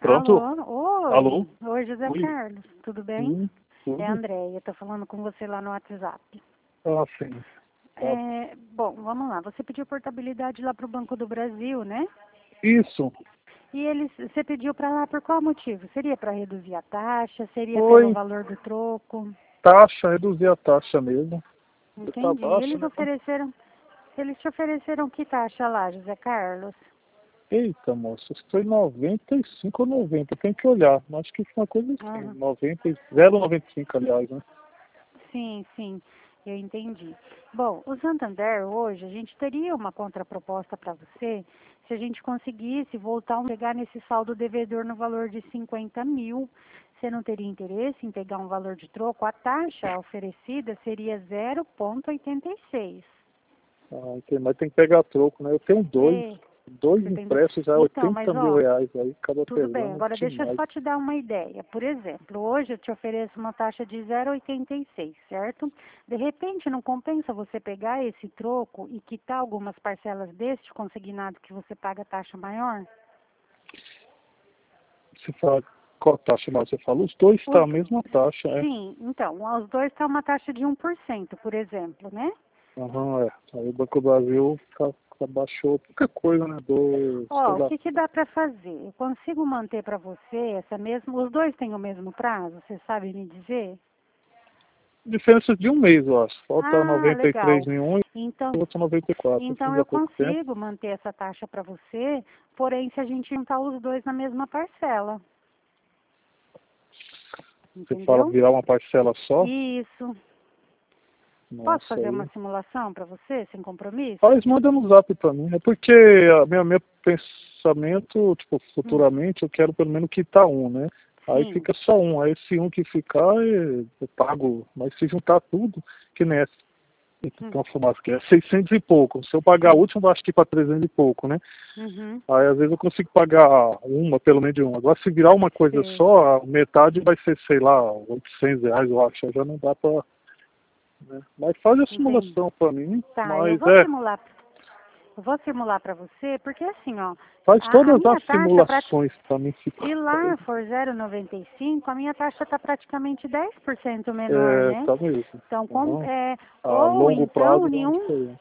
Pronto? Alô? Alô? Oi, José Oi. Carlos, tudo bem? Tudo? É a Andréia, tô falando com você lá no WhatsApp. Ah, sim. Tá. Bom, vamos lá. Você pediu portabilidade lá para o Banco do Brasil, né? Isso. E você pediu para lá por qual motivo? Seria para reduzir a taxa? Seria pelo Foi valor do troco? taxa, reduzir a taxa mesmo. Tá Entendi. baixa, né? Eles te ofereceram que taxa lá, José Carlos? Eita, moça, acho que foi 95 ou 90, tem que olhar. Acho que foi uma coisa assim, Aham. 90, 0,95 aliás, né? Sim, sim, eu entendi. Bom, o Santander hoje, a gente teria uma contraproposta para você se a gente conseguisse voltar a pegar nesse saldo devedor no valor de 50 mil. Você não teria interesse em pegar um valor de troco? A taxa oferecida seria 0,86. Ah, mas tem que pegar troco, né? Eu tenho É, dois você tem... empréstimos já, Então, 80 mas mil ó, reais, aí acaba tudo bem, pesando agora deixa eu demais. só te dar uma ideia. Por exemplo, hoje eu te ofereço uma taxa de 0,86, certo? De repente, não compensa você pegar esse troco e quitar algumas parcelas deste consignado que você paga taxa maior? Você fala, qual taxa mais você fala? Os dois Os, tá a mesma taxa, é. sim, então, os dois estão uma taxa de 1%, por exemplo, né? Aham, é. Aí o Banco do Brasil baixou pouca coisa, né? Sei Ó, o lá. que dá para fazer? Eu consigo manter para você essa mesma... Os dois têm o mesmo prazo, você sabe me dizer? Diferença de um mês, eu acho. Falta Ah, 93 legal. em um e Então, o outro 94. Eu Então fiz eu há pouco tempo. consigo manter essa taxa para você, porém se a gente juntar os dois na mesma parcela, Você fala entendeu? virar uma parcela só? Isso. Posso Nossa, fazer uma aí. simulação para você, sem compromisso? Faz, manda no zap pra mim. É porque meu pensamento, tipo, Hum, futuramente eu quero pelo menos quitar um, né? Aí sim. fica só um. Aí esse um que ficar, eu pago. Mas se juntar tudo, que nem essa. Hum, Então, fumaça, que é 600 e pouco. Se eu pagar a sim. última, eu acho que para 300 e pouco, né? Uhum. Aí às vezes eu consigo pagar uma, pelo menos de uma. Agora se virar uma coisa Sei. só, a metade vai ser, sei lá, 800 reais, eu acho. Aí já não dá pra... Né? Mas faz a Entendi. simulação pra mim, Tá, mas é, eu vou simular para você, porque assim, ó, faz a todas minha as taxa simulações pra mim. se lá for 0,95, a minha taxa está praticamente 10% menor, É, né? tá mesmo. Então, Uhum. A ou longo então prazo dá uma nenhum, diferença.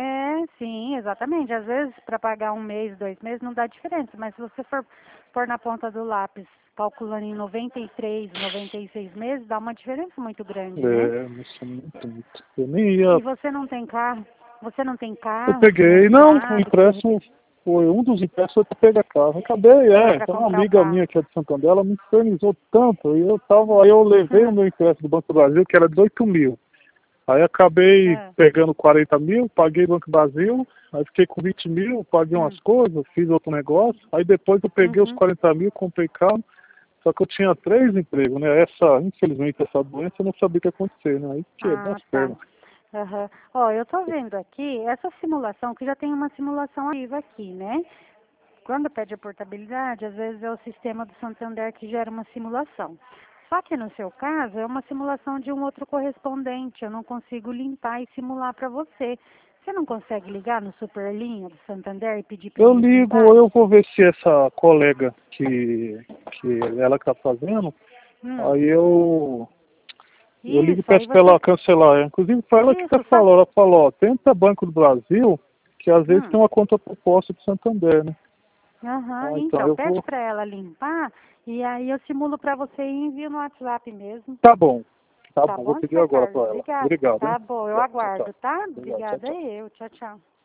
sim, exatamente. Às vezes, para pagar um mês, 2 meses, não dá diferença, mas se você for pôr na ponta do lápis, calculando em 93, 96 meses, dá uma diferença muito grande, né? É, nossa, muito. Eu nem ia. E você não tem carro? Você não tem Eu carro peguei, não, o financiado, que de empréstimo repente foi um dos empréstimos que eu peguei carro. Acabei, é para tem uma comprar o amiga minha carro. que é de Santander, ela me infernizou tanto, aí eu levei o meu empréstimo do Banco do Brasil, que era 18 mil. Aí acabei É. pegando 40 mil, paguei o Banco do Brasil, aí fiquei com 20 mil, paguei umas Hum. coisas, fiz outro negócio, aí depois eu peguei os Uhum. 40 mil, comprei carro, só que eu tinha 3 empregos, né? Infelizmente, essa doença eu não sabia o que ia acontecer, né? Aí quebrou Ah, as tá. pernas. Aham. Ó, eu tô vendo aqui, essa simulação, que já tem uma simulação ativa aqui, né? Quando pede a portabilidade, às vezes é o sistema do Santander que gera uma simulação. Só que no seu caso, é uma simulação de um outro correspondente. Eu não consigo limpar e simular para você. Você não consegue ligar no Superlinha do Santander e pedir para Eu eles ligo, limparem? eu vou ver se essa colega que ela que tá fazendo, Hum. aí eu ligo e Isso, aí peço pra você... ela cancelar. Inclusive foi ela que até Isso, falou, ela falou, ó, tenta Banco do Brasil, que às vezes Hum. tem uma contraproposta do Santander, né? Aham, Ah, então então, eu pede vou. para ela limpar e aí eu simulo para você e envio no WhatsApp mesmo. Tá bom, tá Tá bom, vou bom, pedir José agora Carlos? pra ela. Obrigada. Obrigado, hein? Tá bom, eu Obrigado, tchau, tchau. aguardo, tá? Obrigado, tchau, Obrigada tchau. eu. Tchau, tchau.